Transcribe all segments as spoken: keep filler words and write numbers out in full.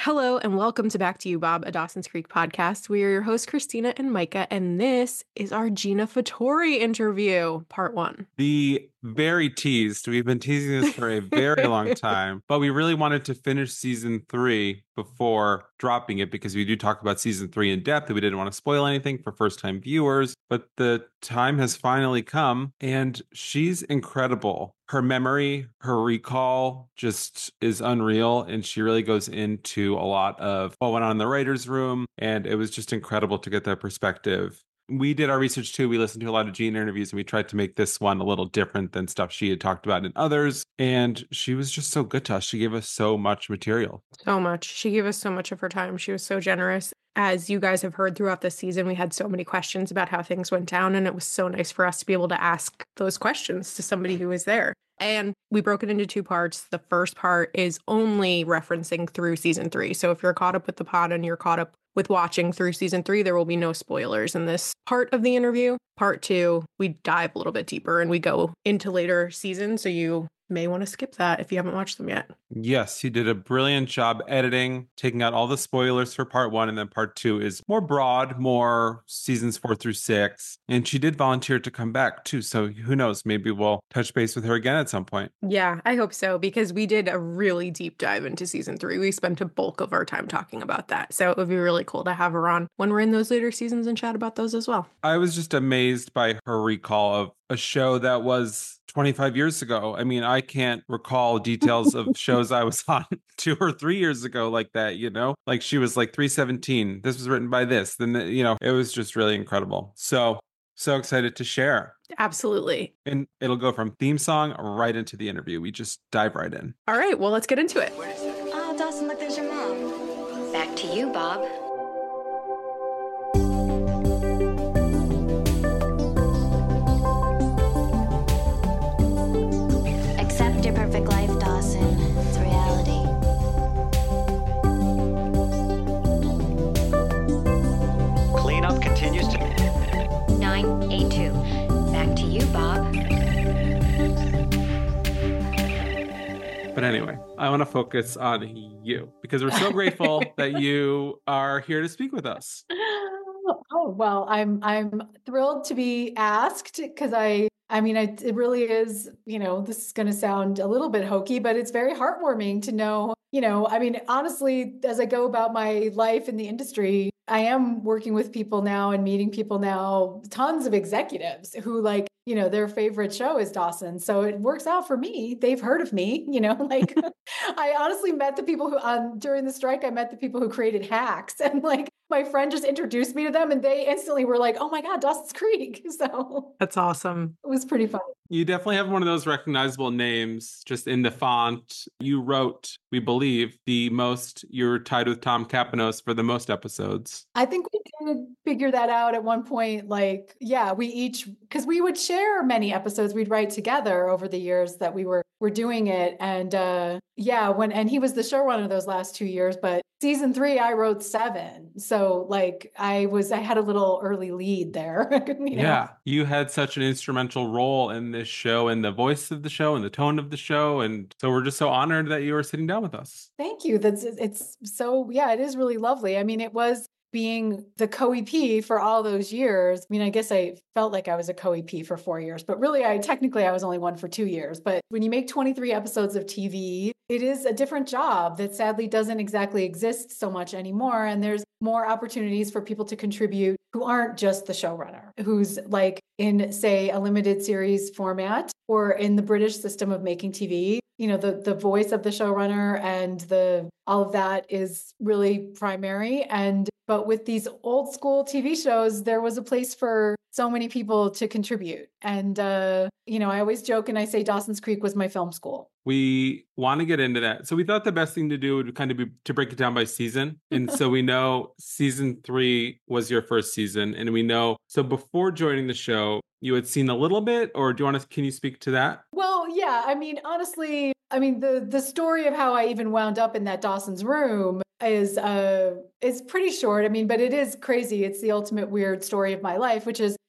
Hello and welcome to Back to You, Bob, a Dawson's Creek podcast. We are your hosts, Christina and Micah, and this is our Gina Fattori interview, part one. The very teased. We've been teasing this for a very long time, but we really wanted to finish season three before dropping it because we do talk about season three in depth and we didn't want to spoil anything for first-time viewers. But the time has finally come and she's incredible. Her memory, her recall just is unreal. And she really goes into a lot of what went on in the writer's room. And it was just incredible to get that perspective. We did our research too. We listened to a lot of Gina interviews and we tried to make this one a little different than stuff she had talked about in others. And she was just so good to us. She gave us so much material. So much. She gave us so much of her time. She was so generous. As you guys have heard throughout the season, we had so many questions about how things went down. And it was so nice for us to be able to ask those questions to somebody who was there. And we broke it into two parts. The first part is only referencing through season three. So if you're caught up with the pod and you're caught up with watching through season three, there will be no spoilers in this part of the interview. Part two, we dive a little bit deeper and we go into later seasons. So you may want to skip that if you haven't watched them yet. Yes, you did a brilliant job editing, taking out all the spoilers for part one. And then part two is more broad, more seasons four through six. And she did volunteer to come back too. So who knows, maybe we'll touch base with her again at some point. Yeah, I hope so, because we did a really deep dive into season three. We spent a bulk of our time talking about that. So it would be really cool to have her on when we're in those later seasons and chat about those as well. I was just amazed by her recall of a show that was twenty-five years ago. I mean, I can't recall details of shows I was on two or three years ago like that, you know? Like she was like three seventeen. This was written by this. Then, the, you know, it was just really incredible. So, so excited to share. Absolutely. And it'll go from theme song right into the interview. We just dive right in. All right, well, let's get into it. Oh, Dawson, look, there's your mom. Back to you, Bob. Accept your perfect life, Dawson. It's reality. Cleanup continues to... nine eight two. Back to you, Bob. But anyway, I want to focus on you because we're so grateful that you are here to speak with us. Oh, well, I'm I'm thrilled to be asked because I I mean, I, it really is, you know, this is going to sound a little bit hokey, but it's very heartwarming to know, you know, I mean, honestly, as I go about my life in the industry, I am working with people now and meeting people now, tons of executives who like, you know, their favorite show is Dawson. So it works out for me. They've heard of me, you know, like I honestly met the people who um, during the strike, I met the people who created Hacks and like my friend just introduced me to them and they instantly were like, oh my God, Dawson's Creek. So that's awesome. It was pretty fun. You definitely have one of those recognizable names just in the font. You wrote, we believe, the most, you're tied with Tom Kapanos for the most episodes. I think we did figure that out at one point. Like, yeah, we each, because we would share many episodes we'd write together over the years that we were were doing it. And uh, yeah, when, and he was the showrunner those last two years, but season three, I wrote seven. So like I was, I had a little early lead there. you know? Yeah. You had such an instrumental role in this show and the voice of the show and the tone of the show. And so we're just so honored that you were sitting down with us. Thank you. That's, it's so, yeah, it is really lovely. I mean, it was being the co-E P for all those years. I mean, I guess I felt like I was a co-E P for four years, but really I technically I was only one for two years. But when you make twenty-three episodes of T V, it is a different job that sadly doesn't exactly exist so much anymore. And there's more opportunities for people to contribute who aren't just the showrunner, who's like in, say, a limited series format or in the British system of making T V. You know, the the voice of the showrunner and the all of that is really primary. And but with these old school T V shows, there was a place for so many people to contribute. And, uh, you know, I always joke and I say Dawson's Creek was my film school. We want to get into that. So we thought the best thing to do would kind of be to break it down by season. And so we know season three was your first season. And we know, so before joining the show, you had seen a little bit, or do you want to, can you speak to that? Well, yeah, I mean, honestly, I mean, the, the story of how I even wound up in that Dawson's room is, uh, is pretty short. I mean, but it is crazy. It's the ultimate weird story of my life, which is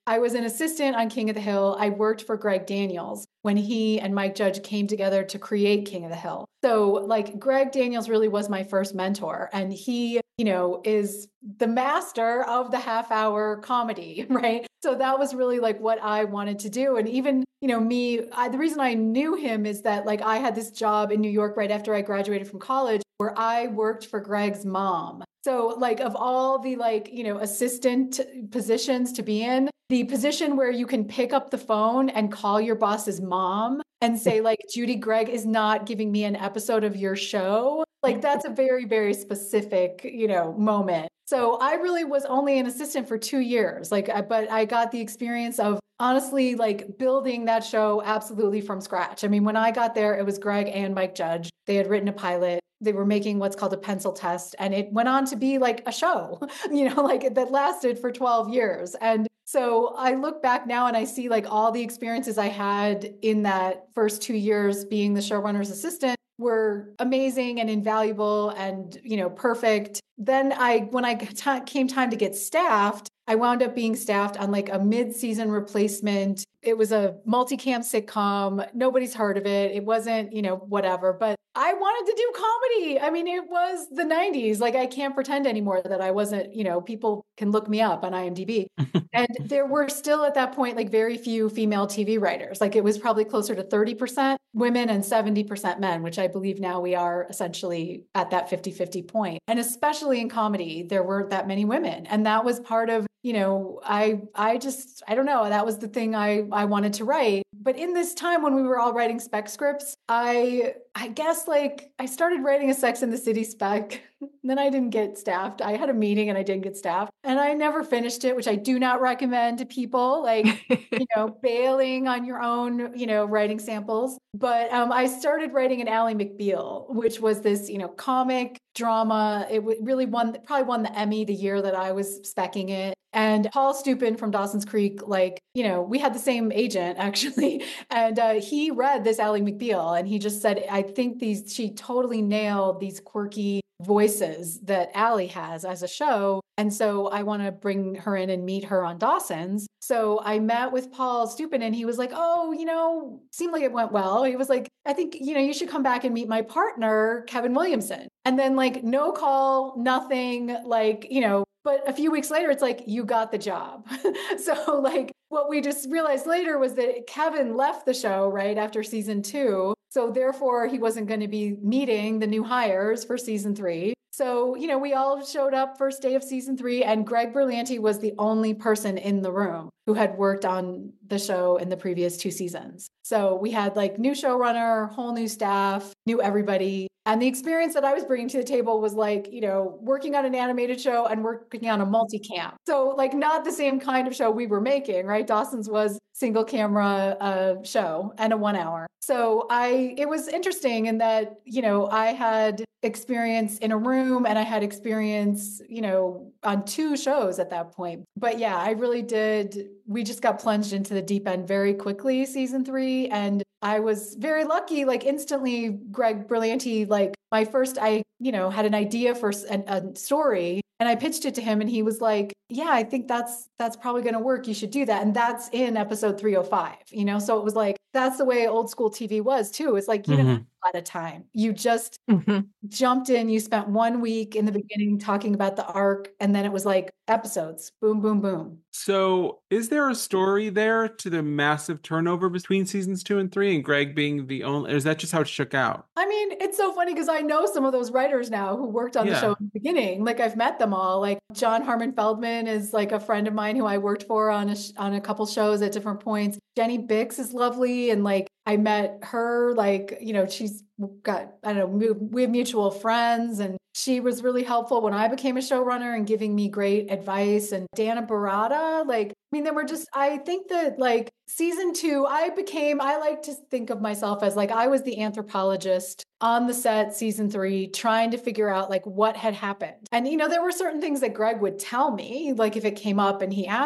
I was an assistant on King of the Hill. I worked for Greg Daniels when he and Mike Judge came together to create King of the Hill. So like Greg Daniels really was my first mentor, and he, you know, is the master of the half hour comedy, right? So that was really like what I wanted to do. And even, you know, me, I, the reason I knew him is that like I had this job in New York right after I graduated from college where I worked for Greg's mom. So like of all the like, you know, assistant positions to be in, the position where you can pick up the phone and call your boss's mom and say like, Judy, Greg is not giving me an episode of your show. Like that's a very, very specific, you know, moment. So I really was only an assistant for two years, like, but I got the experience of honestly, like building that show absolutely from scratch. I mean, when I got there, it was Greg and Mike Judge. They had written a pilot. They were making what's called a pencil test, and it went on to be like a show, you know, like that lasted for twelve years. And so I look back now and I see like all the experiences I had in that first two years being the showrunner's assistant were amazing and invaluable and, you know, perfect. Then I, when I t- came time to get staffed, I wound up being staffed on like a mid-season replacement. It was a multicam sitcom. Nobody's heard of it. It wasn't, you know, whatever, but I wanted to do comedy. I mean, it was the nineties. Like I can't pretend anymore that I wasn't, you know, people can look me up on IMDb. And there were still at that point, like very few female T V writers. Like it was probably closer to thirty percent women and seventy percent men, which I believe now we are essentially at that fifty-fifty point. And especially in comedy, there weren't that many women. And that was part of, you know, I, I just, I don't know, that was the thing I, I wanted to write. But in this time when we were all writing spec scripts, I, I guess like I started writing a Sex and the City spec. Then I didn't get staffed. I had a meeting and I didn't get staffed, and I never finished it, which I do not recommend to people, like, you know, bailing on your own, you know, writing samples. But um, I started writing an Ally McBeal, which was this, you know, comic drama. It w- really won, probably won the Emmy the year that I was speccing it. And Paul Stupin from Dawson's Creek, like, you know, we had the same agent actually. And uh, he read this Ally McBeal and he just said, I think these, she totally nailed these quirky voices that Ally has as a show. And so I want to bring her in and meet her on Dawson's. So I met with Paul Stupin and he was like, oh, you know, seemed like it went well. He was like, I think, you know, you should come back and meet my partner, Kevin Williamson. And then like no call, nothing, like, you know, but a few weeks later, it's like, you got the job. So like what we just realized later was that Kevin left the show right after season two. So therefore he wasn't going to be meeting the new hires for season three. So, you know, we all showed up first day of season three, and Greg Berlanti was the only person in the room who had worked on the show in the previous two seasons. So we had like new showrunner, whole new staff, knew everybody. And the experience that I was bringing to the table was like, you know, working on an animated show and working on a multicam. So like not the same kind of show we were making, right? Dawson's was single camera uh, show and a one hour. So I, it was interesting in that, you know, I had experience in a room and I had experience, you know, on two shows at that point. But yeah, I really did. We just got plunged into the deep end very quickly, season three. And I was very lucky, like instantly, Greg Berlanti, like my first, I, you know, had an idea for a, a story and I pitched it to him and he was like, yeah, I think that's, that's probably going to work. You should do that. And that's in episode three oh five, you know? So it was like, that's the way old school T V was too. It's like, you mm-hmm. didn't have a lot of time. You just mm-hmm. jumped in, you spent one week in the beginning talking about the arc. And then it was like episodes, boom, boom, boom. So is there a story there to the massive turnover between seasons two and three and Greg being the only, or is that just how it shook out? I mean, it's so funny because I know some of those writers now who worked on yeah. the show in the beginning. Like I've met them all. Like John Harmon Feldman is like a friend of mine who I worked for on a, sh- on a couple shows at different points. Jenny Bix is lovely. And like, I met her, like, you know, she's got, I don't know, we have mutual friends and she was really helpful when I became a showrunner and giving me great advice. And Dana Barada, like, I mean, there were just, I think that like season two, I became, I like to think of myself as like, I was the anthropologist on the set season three, trying to figure out like what had happened. And, you know, there were certain things that Greg would tell me, like if it came up and he asked me,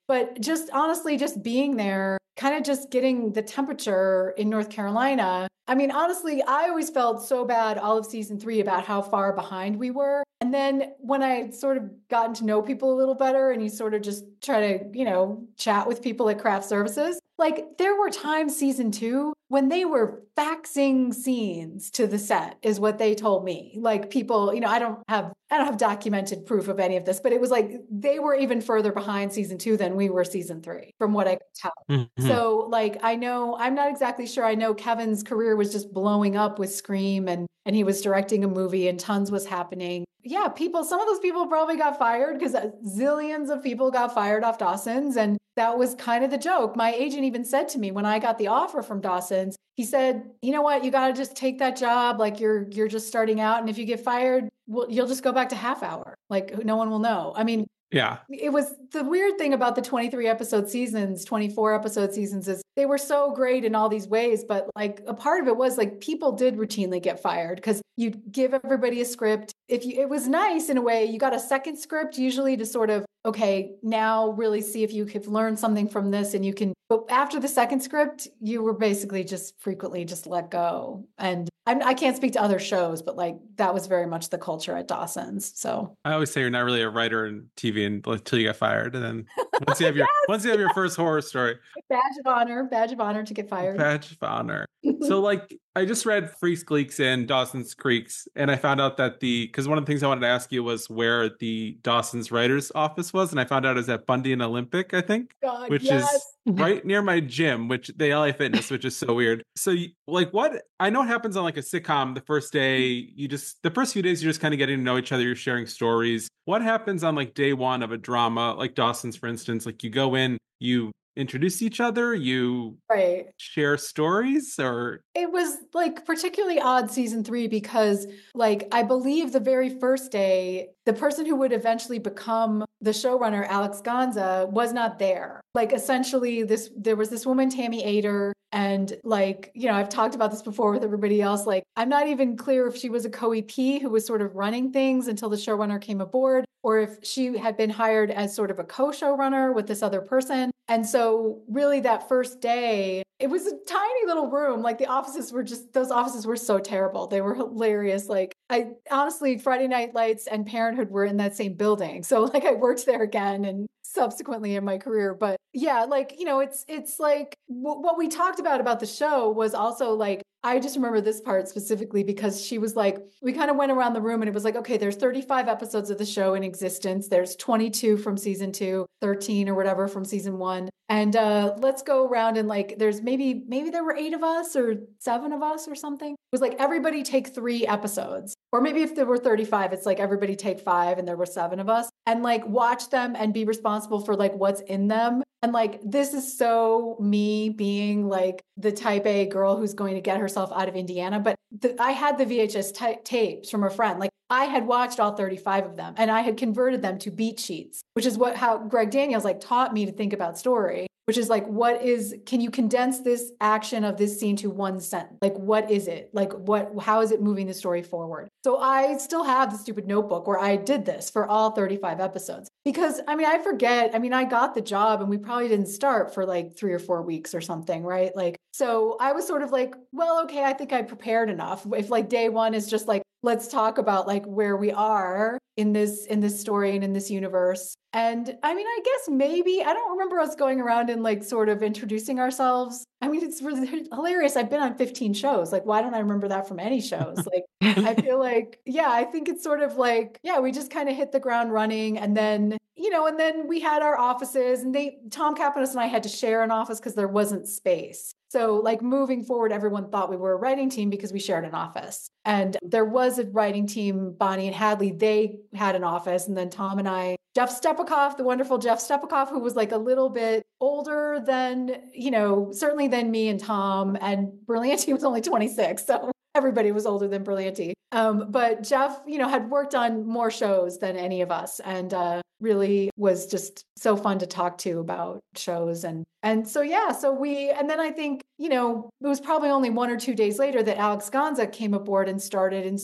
But just honestly, just being there, kind of just getting the temperature in North Carolina. I mean, honestly, I always felt so bad all of season three about how far behind we were. And then when I sort of gotten to know people a little better and you sort of just try to, you know, chat with people at craft services, like there were times season two when they were faxing scenes to the set is what they told me. Like people, you know, I don't have, I don't have documented proof of any of this, but it was like they were even further behind season two than we were season three from what I could tell. Mm-hmm. So like, I know, I'm not exactly sure. I know Kevin's career was just blowing up with Scream and, and he was directing a movie and tons was happening. Yeah, people, some of those people probably got fired because zillions of people got fired off Dawson's. And that was kind of the joke. My agent even said to me when I got the offer from Dawson's, he said, you know what, you got to just take that job. Like you're, you're just starting out. And if you get fired, well, you'll just go back to half hour. Like no one will know. I mean, yeah, it was the weird thing about the twenty-three episode seasons, twenty-four episode seasons is they were so great in all these ways. But like a part of it was like people did routinely get fired because you give everybody a script. If you, it was nice in a way, you got a second script usually to sort of, okay, now really see if you could learn something from this and you can, but after the second script, you were basically just frequently just let go. And I'm, I can't speak to other shows, but like that was very much the culture at Dawson's. So I always say you're not really a writer in T V until you get fired. And then once you have your, yes! once you have your first horror story. Badge of honor, badge of honor to get fired. Badge of honor. So like, I just read Freaks, Gleeks, and Dawson's Creeks, and I found out that the, because one of the things I wanted to ask you was where the Dawson's writer's office was, and I found out it was at Bundy and Olympic, I think, God, which yes. is right near my gym, which the L A Fitness, which is so weird. So like what, I know it happens on like a sitcom, the first day, you just, the first few days, you're just kind of getting to know each other, you're sharing stories. What happens on like day one of a drama, like Dawson's, for instance, like you go in, you introduce each other, you right. share stories, or it was like particularly odd season three because like I believe the very first day the person who would eventually become the showrunner, Alex Gonza, was not there. Like essentially this there was this woman, Tammy Ader, and like, you know, I've talked about this before with everybody else. Like I'm not even clear if she was a co-E P who was sort of running things until the showrunner came aboard, or if she had been hired as sort of a co-showrunner with this other person. And so really that first day, it was a tiny little room. Like the offices were just, those offices were so terrible. They were hilarious. Like I honestly, Friday Night Lights and Parenthood were in that same building. So like I worked there again and subsequently in my career. But yeah, like, you know, it's, it's like w- what we talked about about the show was also like, I just remember this part specifically because she was like, we kind of went around the room and it was like, okay, there's thirty-five episodes of the show in existence. There's twenty-two from season two, thirteen or whatever from season one. And uh, let's go around and like, there's maybe, maybe there were eight of us or seven of us or something. It was like, everybody take three episodes. Or maybe if there were thirty-five, it's like everybody take five and there were seven of us and like watch them and be responsible for like what's in them. And like, this is so me being like the type A girl who's going to get herself out of Indiana. But the, I had the V H S t- tapes from a friend. Like I had watched all thirty-five of them and I had converted them to beat sheets, which is what, how Greg Daniels like taught me to think about story, which is like, what is, can you condense this action of this scene to one sentence? Like, what is it? Like, what, how is it moving the story forward? So I still have the stupid notebook where I did this for all thirty-five episodes because I mean, I forget, I mean, I got the job and we probably didn't start for like three or four weeks or something, right? Like, so I was sort of like, well, okay, I think I prepared enough. If like day one is just like, let's talk about like where we are in this, in this story and in this universe. And I mean, I guess maybe, I don't remember us going around and like sort of introducing ourselves. I mean, it's really hilarious. I've been on fifteen shows. Like, why don't I remember that from any shows? Like, I feel like, yeah, I think it's sort of like, yeah, we just kind of hit the ground running. And then, you know, and then we had our offices and they, Tom Kapanos and I had to share an office because there wasn't space. So like moving forward, everyone thought we were a writing team because we shared an office. And there was a writing team, Bonnie and Hadley, they had an office. And then Tom and I, Jeff Stepakoff, the wonderful Jeff Stepakoff, who was like a little bit older than, you know, certainly than me and Tom, and Brillianti was only twenty-six. So everybody was older than Brillianti. Um, but Jeff, you know, had worked on more shows than any of us and uh, really was just so fun to talk to about shows. And, and so, yeah, so we, and then I think, you know, it was probably only one or two days later that Alex Gonza came aboard and started. And so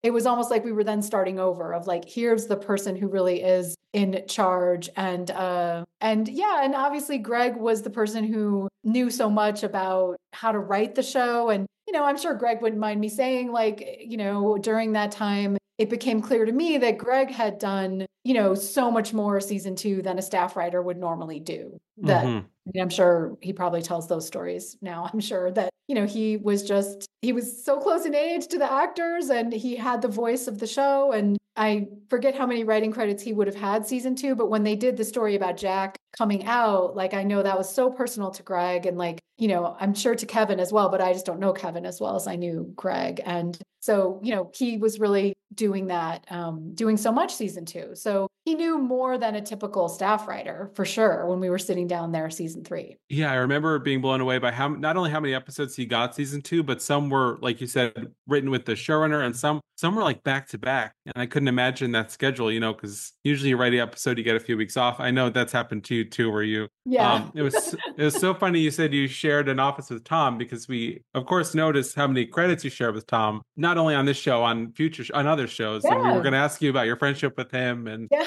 it was almost like we were then starting over of like, here's the person who really is in charge. And, uh, and yeah, and obviously Greg was the person who knew so much about how to write the show. And, you know, I'm sure Greg wouldn't mind me saying, like, you know, during that time, it became clear to me that Greg had done, you know, so much more season two than a staff writer would normally do. That Mhm. I mean, I'm sure he probably tells those stories now. I'm sure that, you know, he was just, he was so close in age to the actors and he had the voice of the show. And I forget how many writing credits he would have had season two, but when they did the story about Jack coming out, like, I know that was so personal to Greg and like, you know, I'm sure to Kevin as well, but I just don't know Kevin as well as I knew Greg. And so, you know, he was really doing that, um, doing so much season two. So he knew more than a typical staff writer for sure when we were sitting down there season three. Yeah, I remember being blown away by how not only how many episodes he got season two, but some were, like you said, written with the showrunner, and some some were like back to back. And I couldn't imagine that schedule, you know, because usually you write an episode, you get a few weeks off. I know that's happened to you too, where you Yeah. um it was it was so funny you said you shared an office with Tom, because we of course noticed how many credits you share with Tom, not only on this show, on future on other shows. And we Yeah. were gonna ask you about your friendship with him. And Yeah.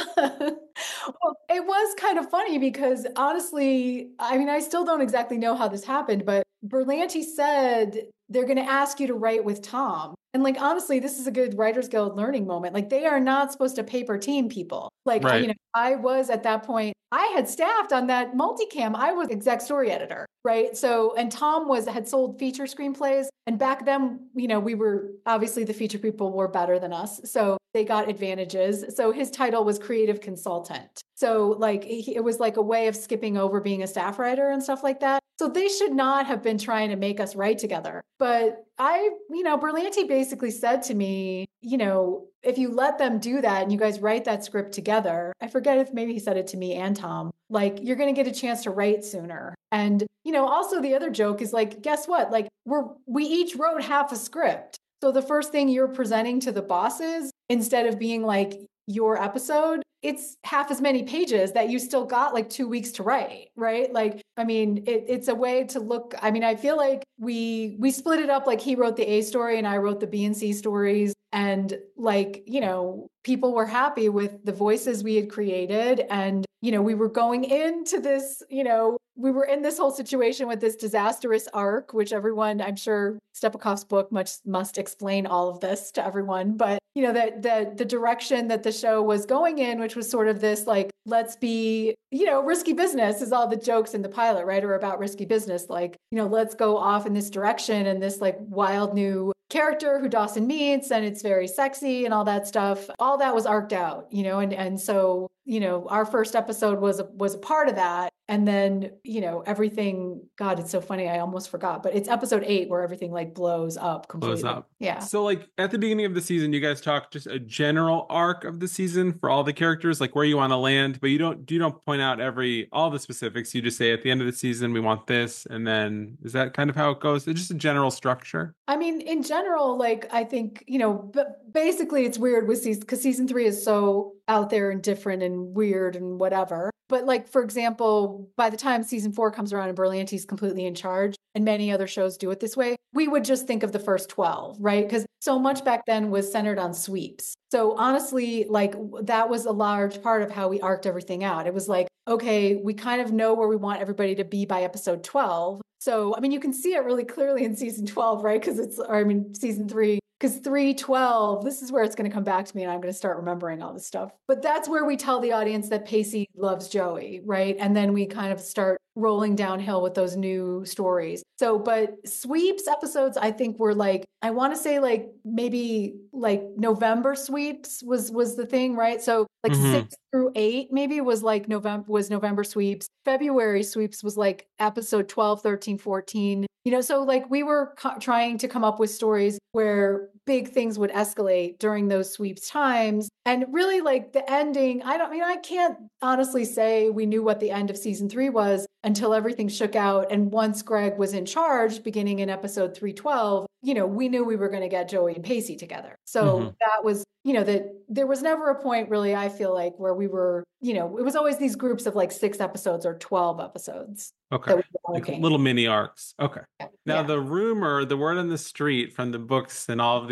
Well, it was kind of funny because honestly, I mean, I still don't exactly know how this happened, but Berlanti said they're going to ask you to write with Tom. And like, honestly, this is a good Writers Guild learning moment. Like, they are not supposed to paper team people. Like, I, Right. you know, I was at that point, I had staffed on that multicam. I was exec story editor, right? So, and Tom was, had sold feature screenplays. And back then, you know, we were, obviously the feature people were better than us. So they got advantages. So his title was creative consultant. So like, he, it was like a way of skipping over being a staff writer and stuff like that. So they should not have been trying to make us write together. But I, you know, Berlanti basically said to me, you know, if you let them do that and you guys write that script together, I forget if maybe he said it to me and Tom, like, you're going to get a chance to write sooner. And, you know, also the other joke is like, guess what? Like, we're, we each wrote half a script. So the first thing you're presenting to the bosses, instead of being like your episode, it's half as many pages that you still got like two weeks to write, right? Like, I mean, it, it's a way to look. I mean, I feel like we we split it up, like he wrote the A story and I wrote the B and C stories. And like, you know, people were happy with the voices we had created. And, you know, we were going into this, you know, we were in this whole situation with this disastrous arc, which everyone, I'm sure Stepakov's book must must explain all of this to everyone. But, you know, that the, the direction that the show was going in, which was sort of this, like, let's be, you know, risky business is all the jokes in the pilot, right? Or about risky business. Like, you know, let's go off in this direction and this like wild new character who Dawson meets, and it's very sexy and all that stuff. All that was arced out, you know, and, and so, you know, our first episode was a, was a part of that. And then, you know, everything, God, it's so funny. I almost forgot, but it's episode eight where everything like blows up completely. Blows up. Yeah. So like at the beginning of the season, you guys talk just a general arc of the season for all the characters, like where you want to land, but you don't, you don't point out every, all the specifics. You just say at the end of the season, we want this. And then is that kind of how it goes? It's just a general structure. I mean, in general, like, I think, you know, but basically it's weird with season, because season three is so out there and different and weird and whatever. But like, for example, by the time season four comes around and Berlanti's completely in charge, and many other shows do it this way, we would just think of the first twelve, right? Because so much back then was centered on sweeps. So honestly, like, that was a large part of how we arced everything out. It was like, okay, we kind of know where we want everybody to be by episode twelve. So, I mean, you can see it really clearly in season twelve, right? Because it's, or I mean, season three, because three twelve, this is where it's going to come back to me and I'm going to start remembering all this stuff. But that's where we tell the audience that Pacey loves Joey, right? And then we kind of start rolling downhill with those new stories. So, but sweeps episodes, I think were like, I want to say like maybe like November sweeps was was the thing, right? So like Mhm. six through eight maybe was like November was November sweeps. February sweeps was like episode twelve, thirteen, fourteen. You know, so like we were co- trying to come up with stories where big things would escalate during those sweeps times. And really like the ending, I don't I mean, I can't honestly say we knew what the end of season three was until everything shook out. And once Greg was in charge, beginning in episode three twelve, you know, we knew we were going to get Joey and Pacey together. So Mhm. that was, you know, that there was never a point really, I feel like, where we were, you know, it was always these groups of like six episodes or twelve episodes. Okay. That we were Like working. little mini arcs. Okay. Yeah. Now Yeah. the rumor, the word on the street from the books and all of these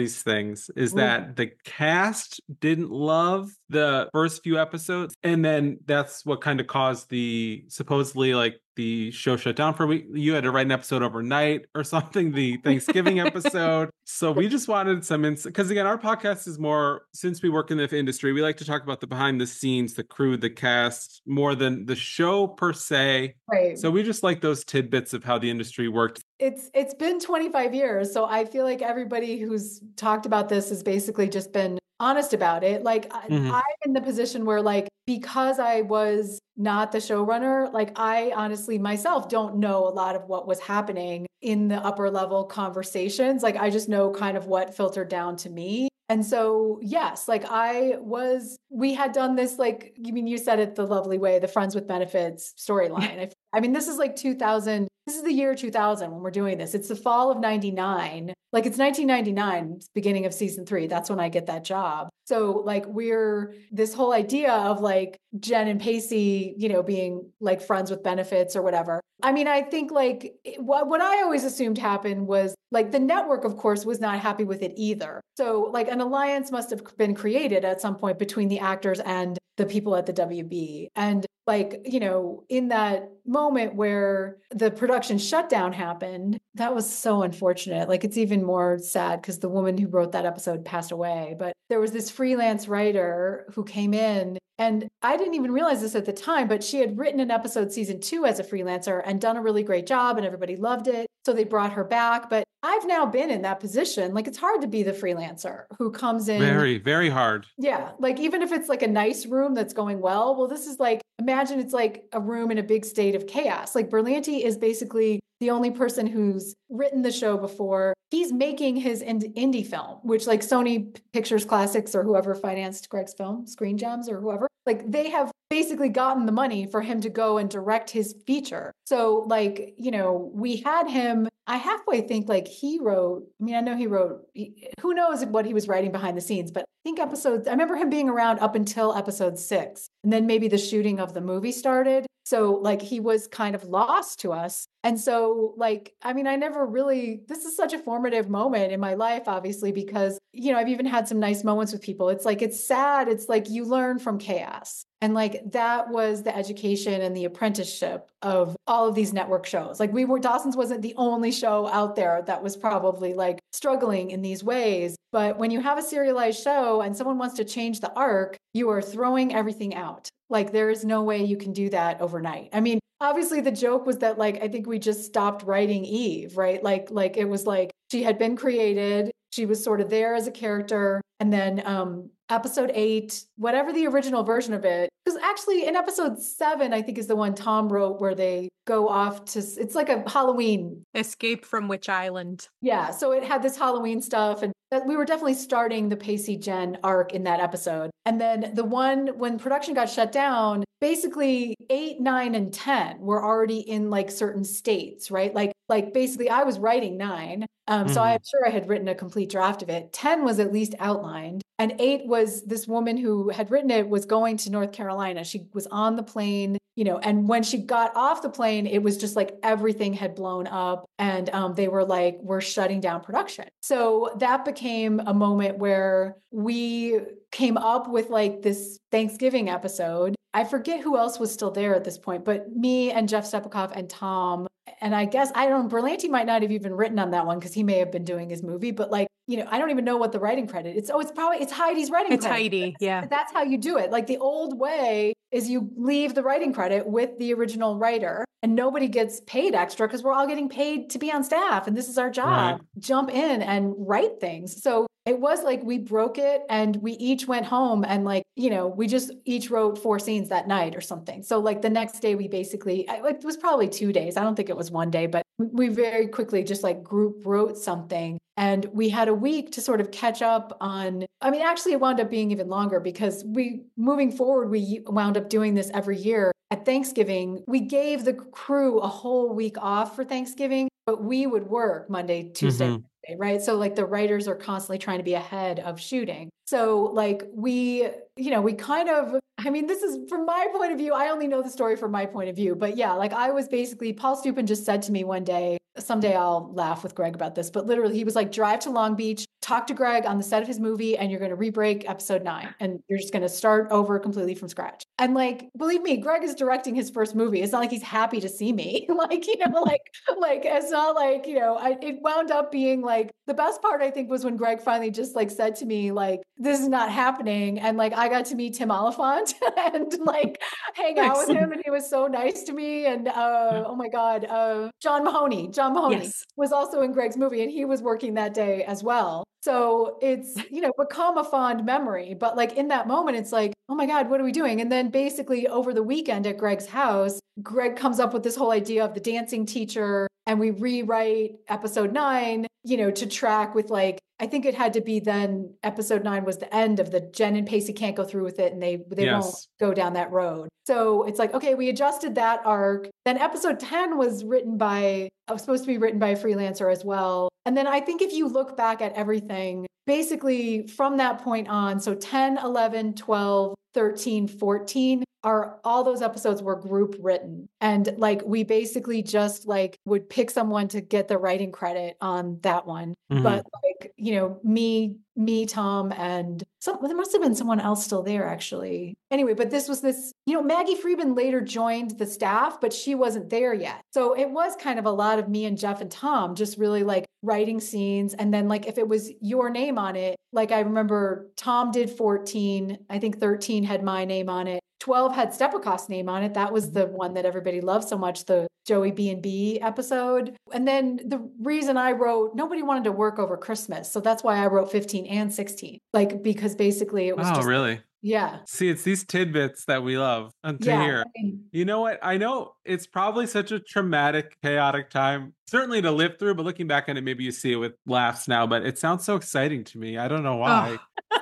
these things is Ooh. that the cast didn't love the first few episodes. And then that's what kind of caused the supposedly like the show shut down for a week. You had to write an episode overnight or something, the Thanksgiving episode. So we just wanted some insight. Because again, our podcast is more, since we work in the industry, we like to talk about the behind the scenes, the crew, the cast, more than the show per se. Right. So we just like those tidbits of how the industry worked. It's it's been twenty-five years. So I feel like everybody who's talked about this has basically just been honest about it. Like Mhm. I, I'm in the position where like, because I was not the showrunner, like I honestly myself don't know a lot of what was happening in the upper level conversations. Like I just know kind of what filtered down to me. And so, yes, like I was, we had done this, like, you mean, you said it the lovely way, the Friends with Benefits storyline. I, I mean, this is like two thousand, this is the year two thousand when we're doing this. It's the fall of ninety-nine. Like it's nineteen ninety-nine, beginning of season three. That's when I get that job. So like we're this whole idea of like Jen and Pacey, you know, being like friends with benefits or whatever. I mean, I think like what, what I always assumed happened was like the network, of course, was not happy with it either. So like an alliance must have been created at some point between the actors and the people at the W B. And like, you know, in that moment where the production shutdown happened, that was so unfortunate. Like it's even more sad because the woman who wrote that episode passed away. But there was this freelance writer who came in, and I didn't even realize this at the time, but she had written an episode season two as a freelancer and done a really great job and everybody loved it. So they brought her back. But I've now been in that position. Like it's hard to be the freelancer who comes in. Very, very hard. Yeah. Like even if it's like a nice room that's going well, well, this is like, imagine it's like a room in a big state of chaos. Like Berlanti is basically the only person who's written the show before. He's making his indie film, which like Sony Pictures Classics or whoever financed Greg's film, Screen Gems or whoever, like they have basically gotten the money for him to go and direct his feature. So like, you know, we had him, I halfway think like he wrote, I mean, I know he wrote, who knows what he was writing behind the scenes, but I think episodes, I remember him being around up until episode six. And then maybe the shooting of the movie started. So like he was kind of lost to us. And so like, I mean, I never really, this is such a formative moment in my life, obviously, because, you know, I've even had some nice moments with people. It's like, it's sad. It's like you learn from chaos. And like, that was the education and the apprenticeship of all of these network shows. Like we were, Dawson's wasn't the only show out there that was probably like struggling in these ways. But when you have a serialized show and someone wants to change the arc, you are throwing everything out. Like there is no way you can do that overnight. I mean, obviously the joke was that like, I think we just stopped writing Eve, right? Like, like it was like she had been created. She was sort of there as a character. And then um, episode eight, whatever the original version of it, because actually in episode seven, I think is the one Tom wrote where they go off to, it's like a Halloween. Escape from Witch Island. Yeah. So it had this Halloween stuff, and that we were definitely starting the Pacey Jen arc in that episode. And then the one when production got shut down, basically eight, nine, and ten were already in like certain states, right? Like, like basically I was writing nine. Um, mm-hmm. So I'm sure I had written a complete draft of it. ten was at least outlined. And eight was this woman who had written it was going to North Carolina. She was on the plane, you know, and when she got off the plane, it was just like everything had blown up, and um, they were like, we're shutting down production. So that became a moment where we came up with like this Thanksgiving episode. I forget who else was still there at this point, but me and Jeff Stepikoff and Tom. And I guess, I don't, Berlanti might not have even written on that one because he may have been doing his movie, but like, you know, I don't even know what the writing credit. It's, oh, it's probably, it's Heidi's writing it's credit. It's Heidi, that's, yeah. That's how you do it. Like the old way is you leave the writing credit with the original writer and nobody gets paid extra because we're all getting paid to be on staff and this is our job. Right. Jump in and write things. So it was like we broke it and we each went home and like, you know, we just each wrote four scenes that night or something. So like the next day we basically, it was probably two days. I don't think it was one day, but we very quickly just like group wrote something. And we had a week to sort of catch up on, I mean, actually it wound up being even longer because we, moving forward, we wound up doing this every year. At Thanksgiving, we gave the crew a whole week off for Thanksgiving but we would work Monday, Tuesday, Mhm. Wednesday, right? So like the writers are constantly trying to be ahead of shooting. So like we, you know, we kind of, I mean, this is from my point of view. I only know the story from my point of view, but yeah, like I was basically, Paul Stupin just said to me one day, someday I'll laugh with Greg about this, but literally he was like, drive to Long Beach, talk to Greg on the set of his movie, and you're going to re-break episode nine. And you're just going to start over completely from scratch. And like, believe me, Greg is directing his first movie. It's not like he's happy to see me. like, you know, like, like, it's not like, you know, I, it wound up being like, the best part I think was when Greg finally just like said to me, like, this is not happening. And like, I got to meet Tim Oliphant and like hang out with him. And he was so nice to me. And, uh, oh my God, uh, John Mahoney, John Mahoney Yes. was also in Greg's movie and he was working that day as well. So it's, you know, become a fond memory, but like in that moment, it's like, oh my God, what are we doing? And then basically over the weekend at Greg's house, Greg comes up with this whole idea of the dancing teacher and we rewrite episode nine, you know, to track with like, I think it had to be then episode nine was the end of the Jen and Pacey can't go through with it and they, they Yes. won't go down that road. So it's like, okay, we adjusted that arc. Then episode ten was written by, was supposed to be written by a freelancer as well. And then I think if you look back at everything, basically from that point on, so ten, eleven, twelve, thirteen, fourteen are all those episodes were group written. And like, we basically just like would pick someone to get the writing credit on that one. Mhm. But like, you know, me, me, Tom, and some, there must have been someone else still there actually. Anyway, but this was this, you know, Maggie Friedman later joined the staff, but she wasn't there yet. So it was kind of a lot of me and Jeff and Tom just really like writing scenes. And then like, if it was your name on it, like I remember Tom did fourteen, I think thirteen had my name on it. twelve had Stepakos's name on it. That was the one that everybody loved so much, the Joey B and B episode. And then the reason I wrote, nobody wanted to work over Christmas. So that's why I wrote fifteen and sixteen. Like, because basically it was Oh, just, really? yeah. See, it's these tidbits that we love uh, to Yeah. hear. I mean, You know what? I know it's probably such a traumatic, chaotic time, certainly to live through, but looking back on it, maybe you see it with laughs now, but it sounds so exciting to me. I don't know why.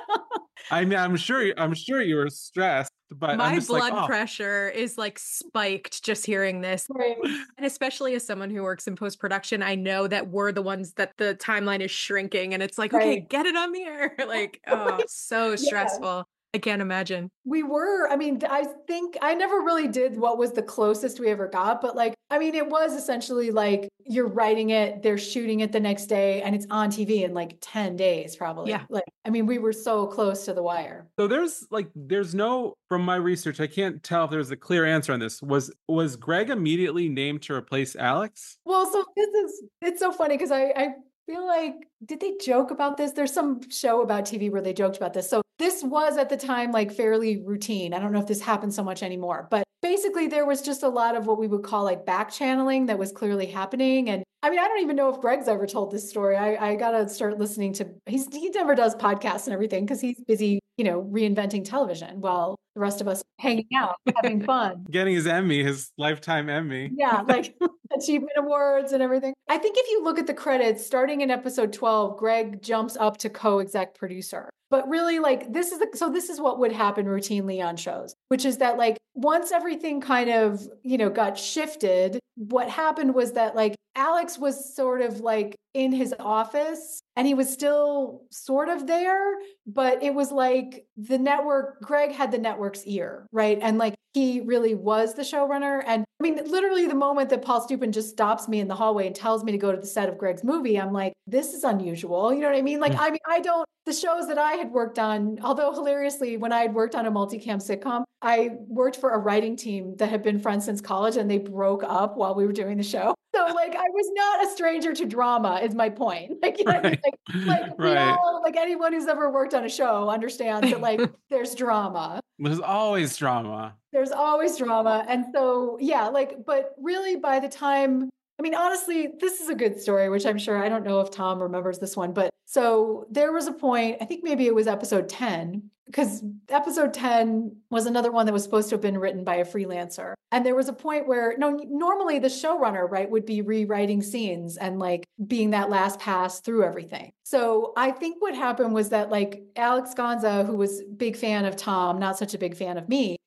I mean, I'm sure, I'm sure you were stressed, but My I'm just blood like, oh. pressure is like spiked just hearing this. right. And especially as someone who works in post production, I know that we're the ones that the timeline is shrinking and it's like, okay, Right. get it on the air. Like, oh, so stressful. I can't imagine. We were, I mean, I think I never really did what was the closest we ever got, but like, I mean, it was essentially like you're writing it, they're shooting it the next day, and it's on T V in like ten days, probably. Yeah. Like, I mean, we were so close to the wire. So there's like, there's no, from my research, I can't tell if there's a clear answer on this. Was, was Greg immediately named to replace Alex? Well, so this is, it's so funny because I, I feel like, did they joke about this? There's some show about T V where they joked about this. So this was at the time like fairly routine. I don't know if this happens so much anymore, but basically there was just a lot of what we would call like back channeling that was clearly happening. And I mean, I don't even know if Greg's ever told this story. I, I got to start listening to, he's, he never does podcasts and everything because he's busy, you know, reinventing television while the rest of us are hanging out, having fun. Getting his Emmy, his lifetime Emmy. Yeah, like achievement awards and everything. I think if you look at the credits, starting in episode twelve, Greg jumps up to co-exec producer. But really, like, this is the, so this is what would happen routinely on shows, which is that, like, once everything kind of, you know, got shifted, what happened was that, like, Alex was sort of like in his office and he was still sort of there, but it was like the network, Greg had the network's ear, right? And like, he really was the showrunner. And I mean, literally the moment that Paul Stupin just stops me in the hallway and tells me to go to the set of Greg's movie, I'm like, this is unusual. You know what I mean? Like, I mean, I don't, the shows that I had worked on, although hilariously, when I had worked on a multicam sitcom, I worked for a writing team that had been friends since college and they broke up while we were doing the show. So like, I was not a stranger to drama is my point. Like, you know, Right. like, like we Right. all, like anyone who's ever worked on a show understands that like, there's drama. There's always drama. There's always drama. And so, yeah, like, but really by the time, I mean, honestly, this is a good story, which I'm sure, I don't know if Tom remembers this one, but so there was a point, I think maybe it was episode ten, because episode ten was another one that was supposed to have been written by a freelancer. And there was a point where, no, normally the showrunner, right, would be rewriting scenes and like being that last pass through everything. So I think what happened was that like Alex Gonza, who was a big fan of Tom, not such a big fan of me,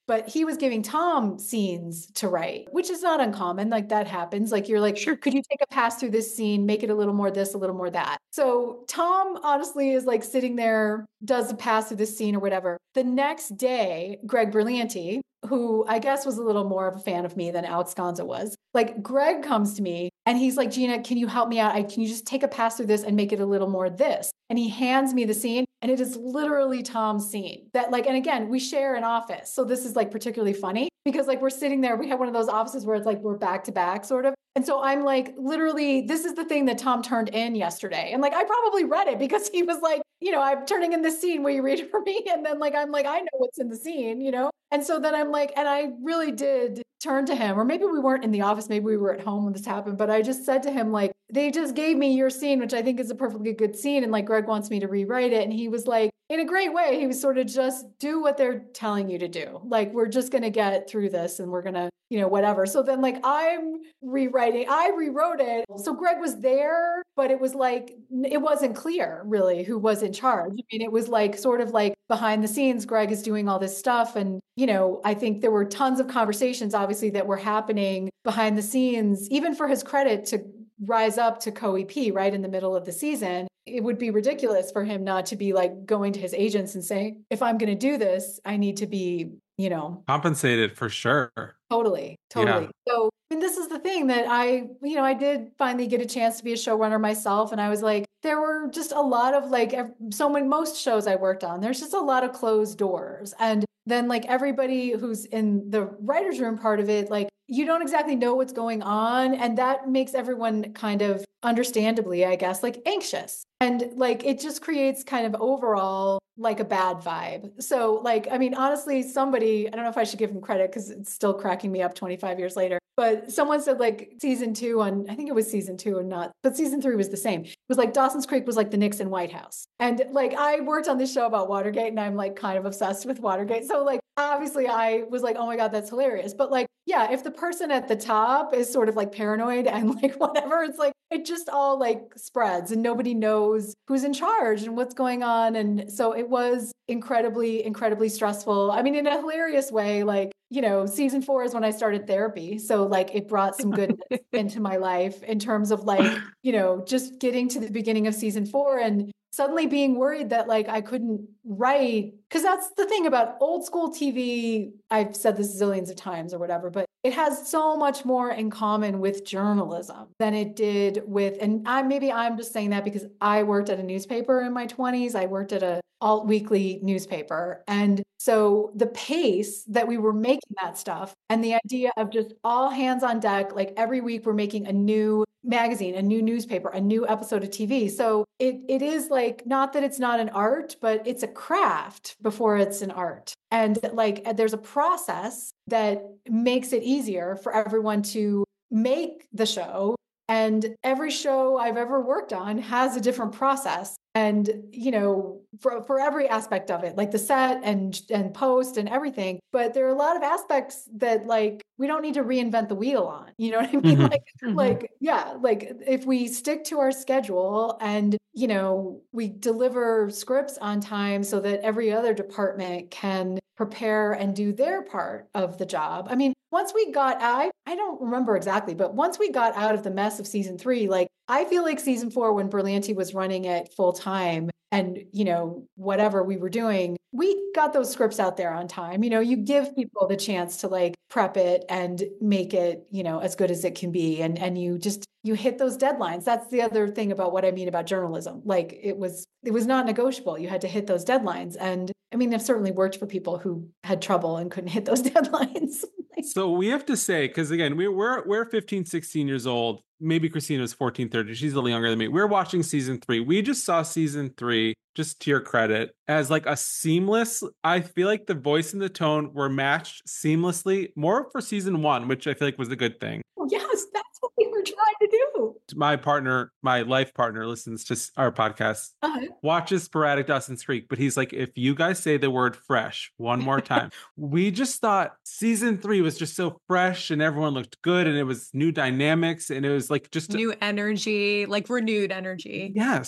but he was giving Tom scenes to write, which is not uncommon. Like that happens. Like you're like, Sure. could you take a pass through this scene, make it a little more this, a little more that? So Tom honestly is like sitting there, does the pass through this scene or whatever. The next day, Greg Berlanti, who I guess was a little more of a fan of me than Alex Gonza was, like Greg comes to me and he's like, Gina, can you help me out? I, can you just take a pass through this and make it a little more this? And he hands me the scene and it is literally Tom's scene that like, and again, we share an office. So this is like particularly funny because like we're sitting there, we have one of those offices where it's like, we're back to back sort of. And so I'm like, literally, this is the thing that Tom turned in yesterday. And like, I probably read it because he was like, you know, I'm turning in this scene. Will you read it for me? And then like, I'm like, I know what's in the scene, you know? And so then I'm like, and I really did turn to him, or maybe we weren't in the office, maybe we were at home when this happened, but I just said to him, like, they just gave me your scene, which I think is a perfectly good scene. And like, Greg wants me to rewrite it. And he was like, in a great way, he was sort of just do what they're telling you to do. Like, we're just going to get through this and we're going to, you know, whatever. So then like I'm rewriting, I rewrote it. So Greg was there, but it was like, it wasn't clear really who was in charge. I mean, it was like sort of like behind the scenes, Greg is doing all this stuff. And, you know, I think there were tons of conversations obviously that were happening behind the scenes, even for his credit to rise up to co-E P right in the middle of the season. It would be ridiculous for him not to be like going to his agents and saying, if I'm going to do this, I need to be, you know, compensated for sure. Totally. Totally. Yeah. So, I mean, this is the thing that I, you know, I did finally get a chance to be a showrunner myself. And I was like, there were just a lot of like, so many, most shows I worked on, there's just a lot of closed doors. And then like everybody who's in the writer's room part of it, like you don't exactly know what's going on. And that makes everyone kind of understandably, I guess, like anxious. And like, it just creates kind of overall like a bad vibe. So like, I mean, honestly, somebody, I don't know if I should give him credit because it's still cracking me up twenty-five years later, but someone said like season two on, I think it was season two or not, but season three was the same. It was like Dawson's Creek was like the Nixon White House. And like, I worked on this show about Watergate and I'm like kind of obsessed with Watergate. So like, obviously I was like, oh my God, that's hilarious. But like, yeah, if the person at the top is sort of like paranoid and like whatever, it's like, it just all like spreads and nobody knows who's in charge and what's going on. And so it was incredibly, incredibly stressful. I mean, in a hilarious way, like, you know, season four is when I started therapy. So like it brought some goodness into my life in terms of like, you know, just getting to the beginning of season four and suddenly being worried that like I couldn't write. Because that's the thing about old school T V. I've said this zillions of times or whatever, but it has so much more in common with journalism than it did with, and I maybe I'm just saying that because I worked at a newspaper in my twenties. I worked at a alt weekly newspaper. And so the pace that we were making that stuff and the idea of just all hands on deck, like every week we're making a new magazine, a new newspaper, a new episode of T V. So it it is like, not that it's not an art, but it's a craft before it's an art. And like, there's a process that makes it easier for everyone to make the show. And every show I've ever worked on has a different process. And, you know, for, for every aspect of it, like the set and, and post and everything. But there are a lot of aspects that like, we don't need to reinvent the wheel on, you know what I mean? Mm-hmm. Like, mm-hmm. like, yeah, like if we stick to our schedule and, you know, we deliver scripts on time so that every other department can prepare and do their part of the job. I mean, once we got out, I don't remember exactly, but once we got out of the mess of season three, like I feel like season four, when Berlanti was running it full time and, you know, whatever we were doing, we got those scripts out there on time. You know, you give people the chance to like prep it and make it, you know, as good as it can be. And, and you just, you hit those deadlines. That's the other thing about what I mean about journalism. Like it was, it was not negotiable. You had to hit those deadlines. And I mean, they've certainly worked for people who had trouble and couldn't hit those deadlines. So we have to say, because again, we, we're we're fifteen, sixteen years old. Maybe Christina's fourteen, thirteen. She's a little younger than me. We're watching season three. We just saw season three, just to your credit, as like a seamless, I feel like the voice and the tone were matched seamlessly, more for season one, which I feel like was a good thing. Oh, yes, that's what we were trying to do. My partner, my life partner, listens to our podcast, uh-huh. watches sporadic Dawson's Creek, but he's like, if you guys say the word fresh one more time, we just thought season three was just so fresh and everyone looked good and it was new dynamics and it was like just new energy, like renewed energy. Yes.